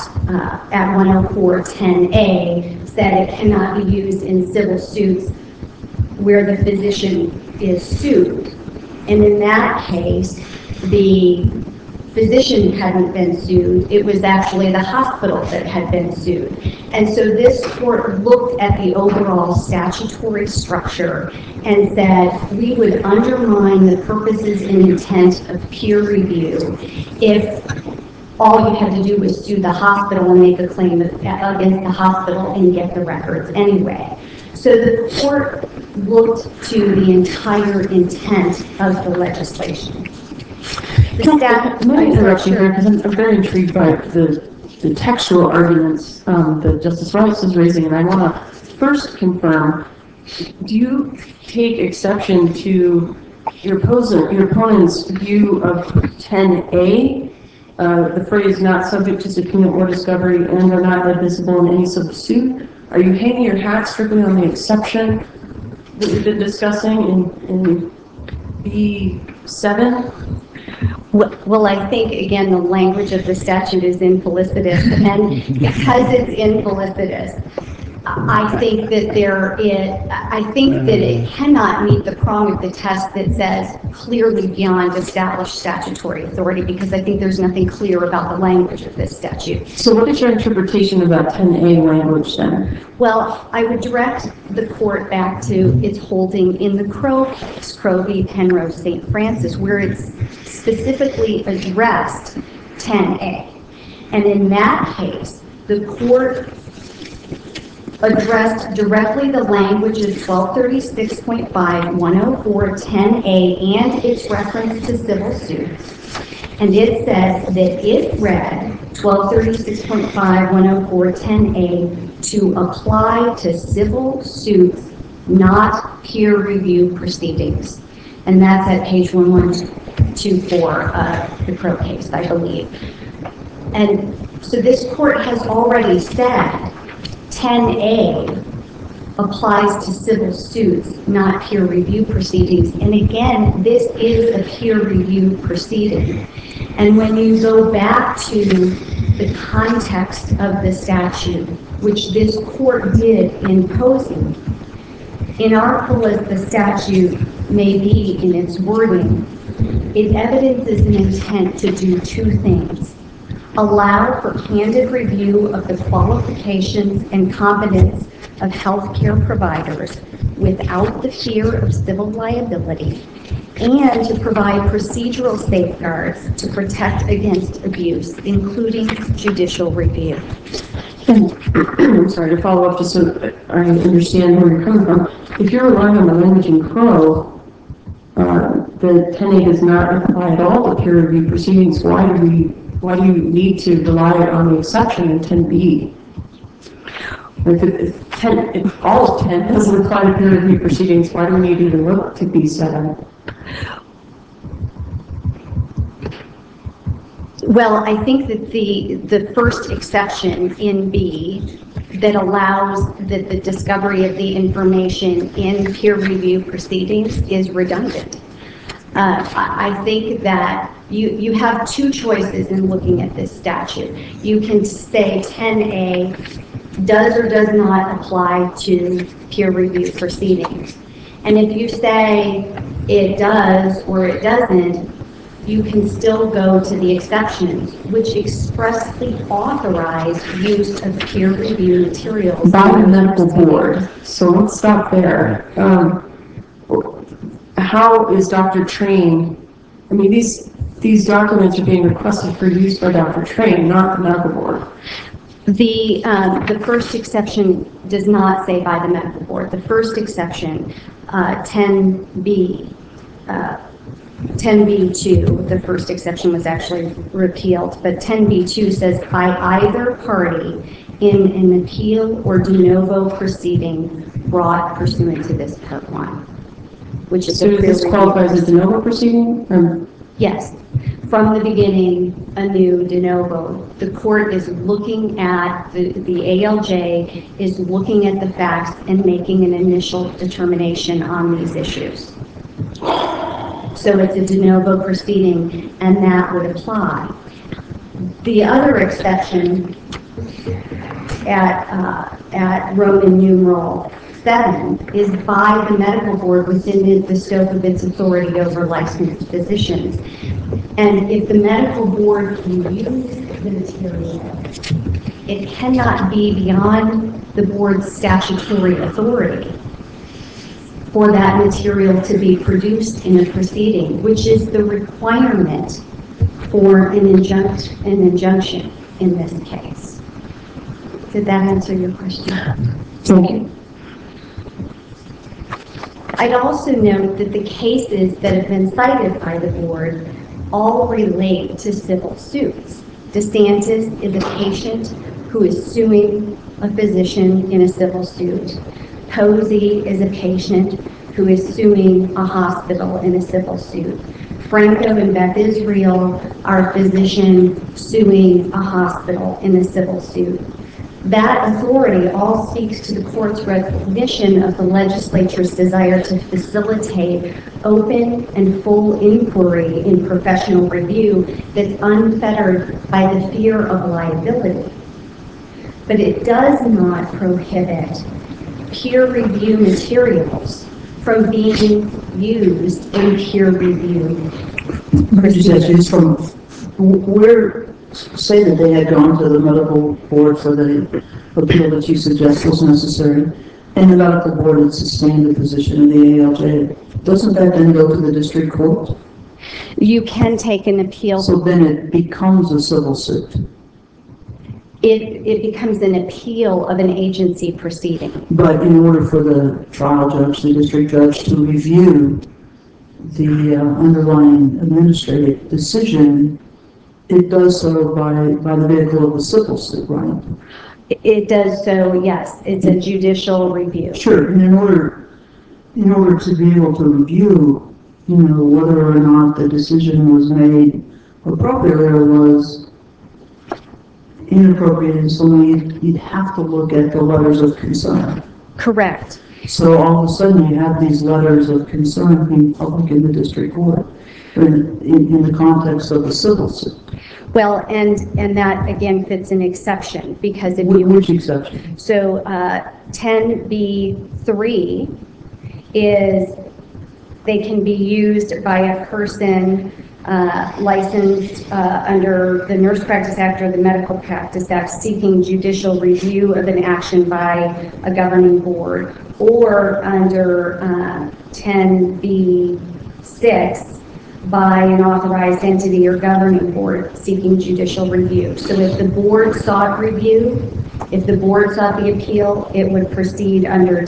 104.10a said it cannot be used in civil suits where the physician is sued. And in that case, the physician hadn't been sued, it was actually the hospital that had been sued. And so this court looked at the overall statutory structure and said we would undermine the purposes and intent of peer review if all you had to do was sue the hospital and make a claim against the hospital and get the records anyway. So the court looked to the entire intent of the legislation. Let me interrupt you here because I'm very intrigued by the textual arguments that Justice Rice is raising, and I want to first confirm, do you take exception to your opponent's view of 10A, the phrase not subject to subpoena or discovery and are not admissible in any civil suit? Are you hanging your hat strictly on the exception that we've been discussing in B7? Well, I think, again, the language of the statute is infelicitous, and because it's infelicitous, I think that it cannot meet the prong of the test that says clearly beyond established statutory authority, because I think there's nothing clear about the language of this statute. So what is your interpretation of that 10A language then? Well, I would direct the court back to its holding in the Crow case, Crow v. Penrose St. Francis, where it's specifically addressed 10A. And in that case, the court addressed directly the language of 1236.5, 104, 10A, and its reference to civil suits. And it says that it read 1236.5, 104, 10A to apply to civil suits, not peer review proceedings. And that's at page 1124 of the Crow case, I believe. And so this court has already said 10A applies to civil suits, not peer review proceedings. And again, this is a peer review proceeding. And when you go back to the context of the statute, which this court did in Posey, inartful as the statute may be in its wording, it evidences an intent to do two things: allow for candid review of the qualifications and competence of healthcare providers without the fear of civil liability, and to provide procedural safeguards to protect against abuse, including judicial review. I'm sorry, to follow up just so I understand where you're coming from. If you're relying on the language in Crow, the 10A does not apply at all to peer review proceedings. Why do you need to rely on the exception in 10B? If all of 10 doesn't apply to peer review proceedings, why do we need to even look to B7? Well, I think that the first exception in B that allows the discovery of the information in peer review proceedings is redundant. I think that you have two choices in looking at this statute. You can say 10A does or does not apply to peer review proceedings. And if you say it does or it doesn't, you can still go to the exceptions, which expressly authorize use of peer review materials by the medical board. So let's stop there. How is Dr. Train? I mean, these documents are being requested for use by Dr. Train, not the medical board. The first exception does not say by the medical board. The first exception, 10B, 10B2, the first exception was actually repealed, but 10B2 says by either party in an appeal or de novo proceeding brought pursuant to this Part 1, which is so this qualifies as a de novo proceeding? Yes. From the beginning, a new de novo. The court is looking at, the ALJ is looking at the facts and making an initial determination on these issues. So it's a de novo proceeding, and that would apply. The other exception at Roman numeral 7 is by the medical board within the scope of its authority over licensed physicians. And if the medical board reviews the material, it cannot be beyond the board's statutory authority for that material to be produced in a proceeding, which is the requirement for an injunction in this case. Did that answer your question? Thank you. I'd also note that the cases that have been cited by the board all relate to civil suits. DeSantis is a patient who is suing a physician in a civil suit. Posey is a patient who is suing a hospital in a civil suit. Franco and Beth Israel are a physician suing a hospital in a civil suit. That authority all speaks to the court's recognition of the legislature's desire to facilitate open and full inquiry in professional review that's unfettered by the fear of liability. But it does not prohibit peer review materials from being used in peer review. From where, say that they had gone to the medical board for the appeal that you suggest was necessary, and the medical board had sustained the position of the ALJ, doesn't that then go to the district court? You can take an appeal. So then it becomes a civil suit. It becomes an appeal of an agency proceeding. But in order for the trial judge, the district judge, to review the underlying administrative decision, it does so by the vehicle of a civil suit, right? It does so, yes. It's a judicial review. Sure. And in order to be able to review, whether or not the decision was made appropriately or was inappropriate in some way, you'd have to look at the letters of concern. Correct. So all of a sudden you have these letters of concern being public in the district court in the context of a civil suit. Well, and that again fits an exception because if you... Which exception? So 10B3 is they can be used by a person licensed under the Nurse Practice Act or the Medical Practice Act seeking judicial review of an action by a governing board, or under 10B6 by an authorized entity or governing board seeking judicial review. So if the board sought review, if the board sought the appeal, it would proceed under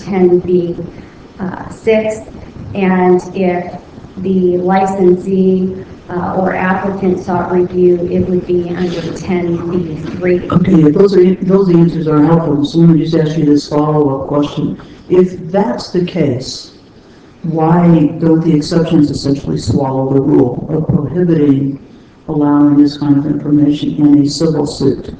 10B6, and if the licensee or applicant sought review, it would be under 10B3. Okay, those answers are helpful. So let me just ask you this follow-up question. If that's the case, why don't the exceptions essentially swallow the rule of prohibiting allowing this kind of information in a civil suit?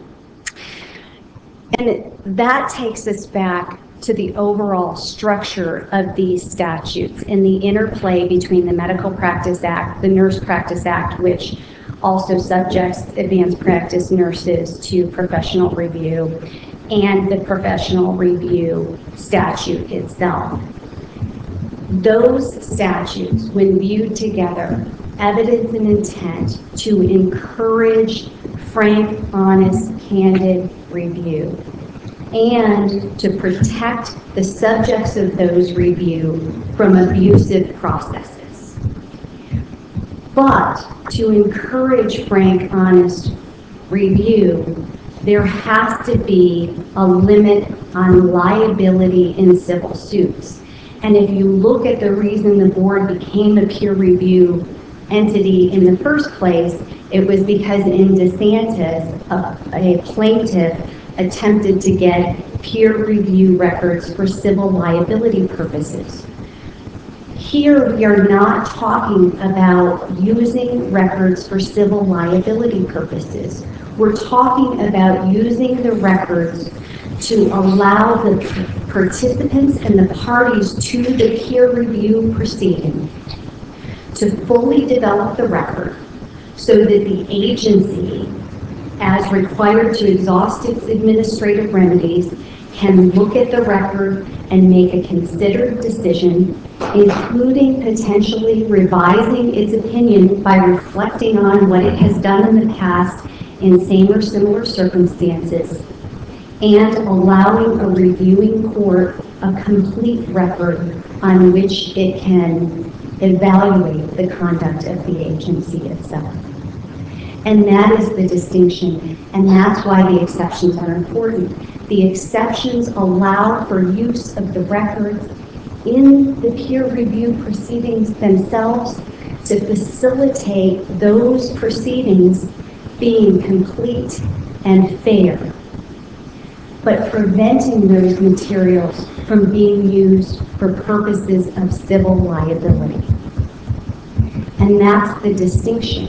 And that takes us back to the overall structure of these statutes and the interplay between the Medical Practice Act, the Nurse Practice Act, which also subjects advanced practice nurses to professional review, and the professional review statute itself. Those statutes, when viewed together, evidence an intent to encourage frank, honest, candid review, and to protect the subjects of those review from abusive processes. But to encourage frank, honest review, there has to be a limit on liability in civil suits. And if you look at the reason the board became a peer review entity in the first place, it was because in DeSantis, a plaintiff attempted to get peer review records for civil liability purposes. Here, we are not talking about using records for civil liability purposes. We're talking about using the records to allow the participants and the parties to the peer review proceeding to fully develop the record so that the agency, as required to exhaust its administrative remedies, can look at the record and make a considered decision, including potentially revising its opinion by reflecting on what it has done in the past in same or similar circumstances, and allowing a reviewing court a complete record on which it can evaluate the conduct of the agency itself. And that is the distinction, and that's why the exceptions are important. The exceptions allow for use of the records in the peer review proceedings themselves to facilitate those proceedings being complete and fair, but preventing those materials from being used for purposes of civil liability. And that's the distinction.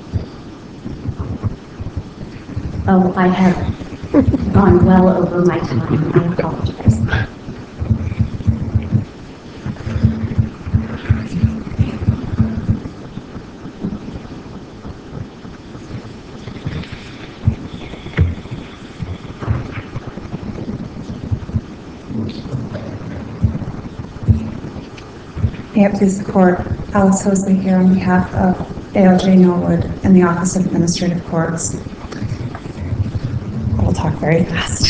Oh, I have gone well over my time. I apologize. May it please the Court, Alice Hosley here on behalf of ALJ Norwood and the Office of Administrative Courts. I'll talk very fast.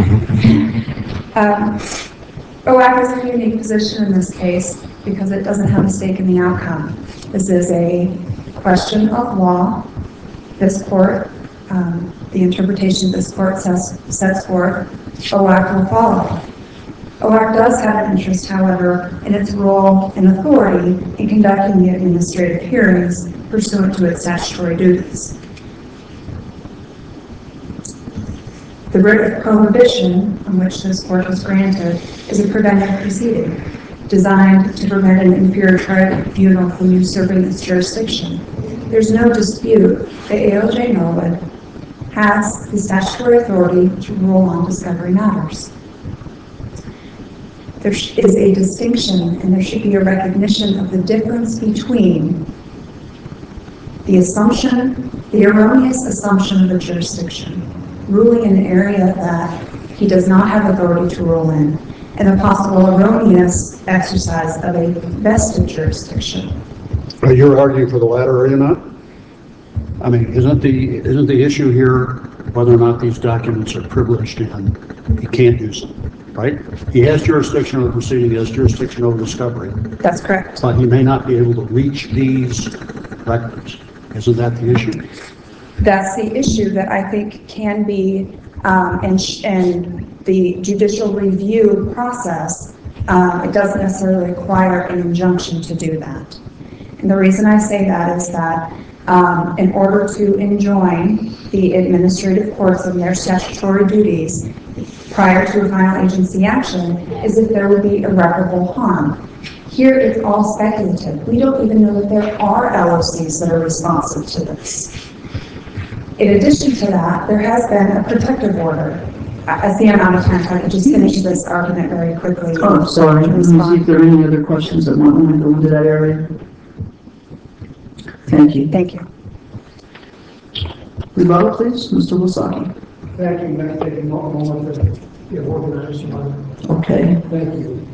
OAC is in a unique position in this case because it doesn't have a stake in the outcome. This is a question of law. This Court, the interpretation this Court sets forth, OAC will follow. OAC does have an interest, however, in its role and authority in conducting the administrative hearings pursuant to its statutory duties. The writ of prohibition on which this Court was granted is a preventive proceeding designed to prevent an inferior tribunal from usurping its jurisdiction. There's no dispute that ALJ Norwood has the statutory authority to rule on discovery matters. There is a distinction, and there should be a recognition of the difference between the assumption, the erroneous assumption of a jurisdiction, ruling in an area that he does not have authority to rule in, and the possible erroneous exercise of a vested jurisdiction. You're arguing for the latter, are you not? I mean, isn't the issue here whether or not these documents are privileged and he can't use them, right? He has jurisdiction over the proceeding, he has jurisdiction over discovery. That's correct. But he may not be able to reach these records. Isn't that the issue? That's the issue that I think can be, and the judicial review process, it doesn't necessarily require an injunction to do that. And the reason I say that is that in order to enjoin the administrative courts of their statutory duties prior to a final agency action is if there would be irreparable harm. Here it's all speculative. We don't even know that there are LOCs that are responsive to this. In addition to that, there has been a protective order. I see I'm out of time, so I could just finish this argument very quickly. Oh, sorry. Let me see if there are any other questions that want to go into that area. Thank you. Thank you. Rebuttal, please, Mr. Wasaki. Thank you. May I take a moment to get organized? Okay. Thank you.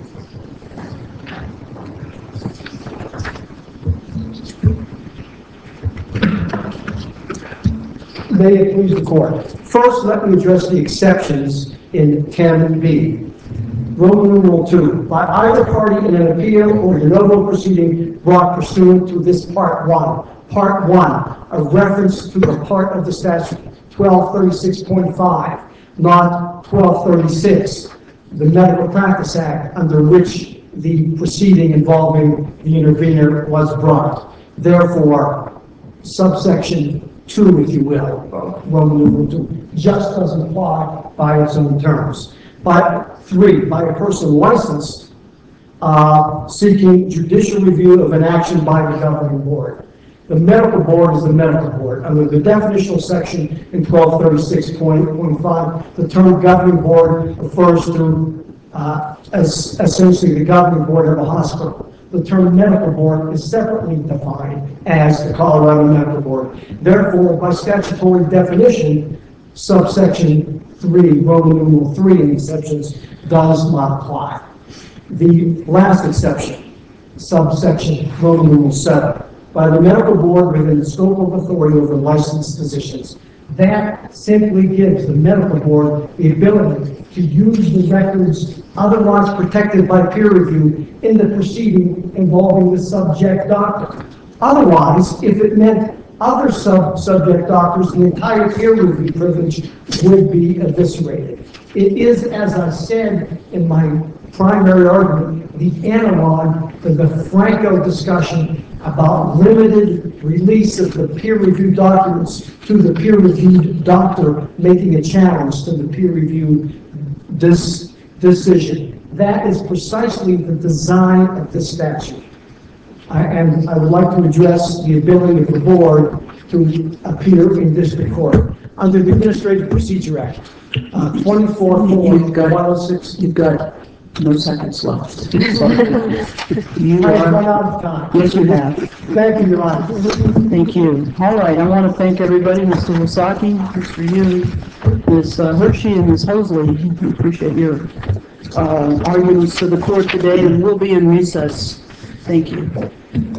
May it please the Court. First, let me address the exceptions in 10B. Roman numeral 2. By either party in an appeal or de novo proceeding brought pursuant to this Part 1. Part 1, a reference to the part of the statute 1236.5, not 1236, the Medical Practice Act, under which the proceeding involving the intervener was brought. Therefore, subsection 2, if you will, Roman numeral 2, just doesn't apply by its own terms. But 3, by a person licensed seeking judicial review of an action by the governing board. The medical board is the medical board. Under the definitional section in 1236.5, the term governing board refers to as essentially the governing board of a hospital. The term medical board is separately defined as the Colorado Medical Board. Therefore, by statutory definition, subsection 3, Roman numeral 3 in exceptions does not apply. The last exception, subsection Roman numeral 7, by the medical board within the scope of authority over licensed physicians. That simply gives the medical board the ability to use the records otherwise protected by peer review in the proceeding involving the subject doctor. Otherwise, if it meant other subject doctors, the entire peer review privilege would be eviscerated. It is, as I said in my primary argument, the analog to the Franco discussion about limited release of the peer-reviewed documents to the peer-reviewed doctor making a challenge to the peer-reviewed decision. That is precisely the design of this statute. And I would like to address the ability of the board to appear in district court. Under the Administrative Procedure Act, 24-106. You've got no seconds left. You I've run out of time. Yes, you have. Thank you, Your Honor. Thank you. All right, I want to thank everybody, Mr. Wasaki, Mr. Yoon, Ms. Hershey, and Ms. Hosley. We appreciate your arguments to the court today, and we'll be in recess. Thank you.